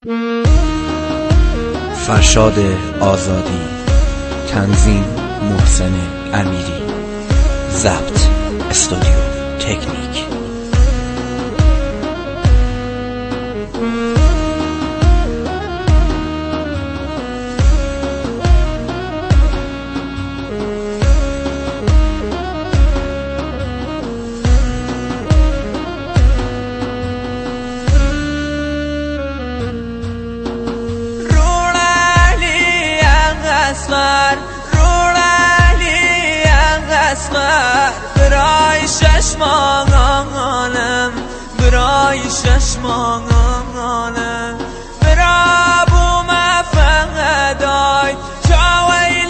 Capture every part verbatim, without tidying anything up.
فرشاد آزادی، تنظیم محسن امیری، ضبط استودیو تکنیک. برای ششمانم برای ششمانم برا بوم فقدای چاویل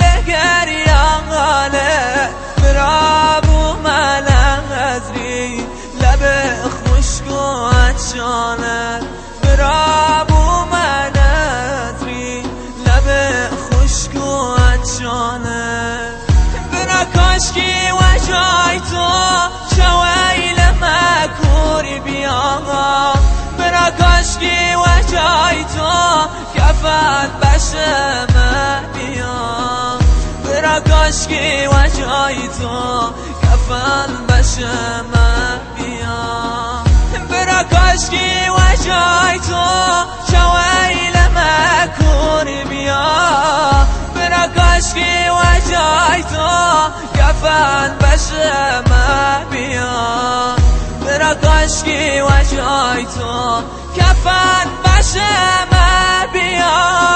گریانه برا بوم لغزری لب خشک و عطشانه برا بوم نظری لب خشک و عطشانه برا کاشکی و جای تو شویل مکوری بیا برا کاشکی و جای تو کفن بشه بیا برا کاشکی و جای تو کفن بشه بیا برا کاشکی و جای تو شویل مکوری بیا برا کاشکی و جای تو کفن بشه بیا برا کاشکی و جای تو کفن بشه بیا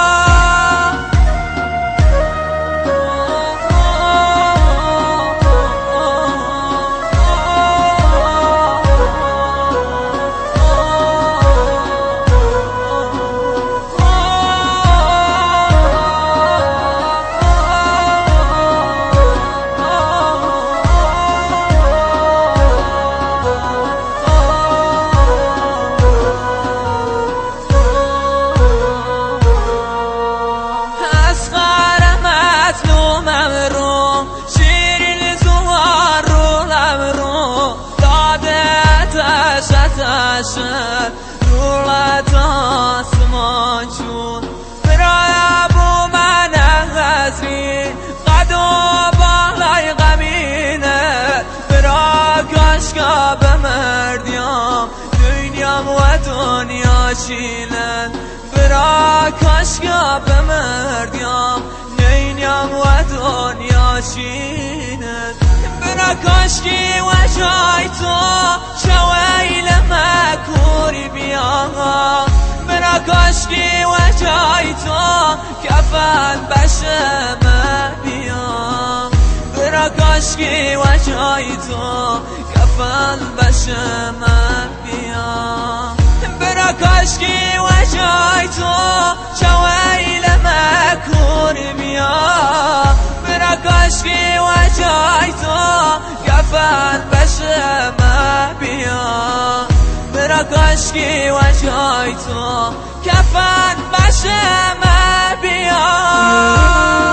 رولت آسمان جون برای ابو من غزری قد و بالای غمینه برای کاشکا بمردیم دنیام و دنیا چیلن برای کاشکا بمردیم دنیام و دنیا چیلن برا کاشکی و جای تو شویل مکوری بیا برا کاشکی و جای تو کفن بشه بیا برا کاشکی و جای تو کفن بشه بیا برا کاشکی و جای تو شویل مکوری بیا برا کاشکی و جای تو کفن بشه بیا برا کاشکی و جای تو کفن بشه بیا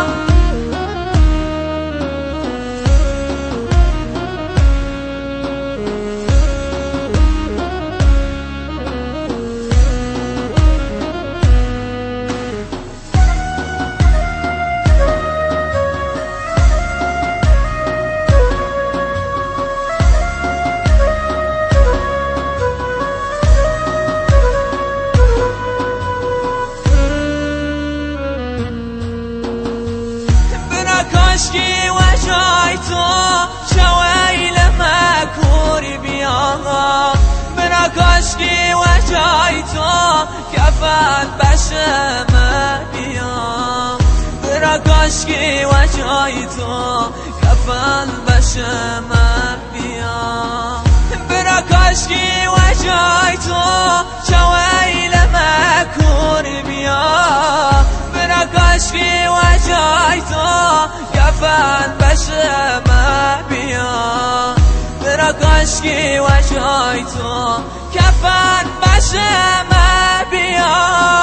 کاشکی و جای تو شویل مکوری بیا برا کاشکی و جای تو کفن بشه بیا برا کاشکی و جای تو کفن بشه بیا برا کاشکی و جای تو شویل مکوری بیا برا کاشکی و جای تو کفن بشه بیا برا کاشکی و جای تو کفن بشه بیا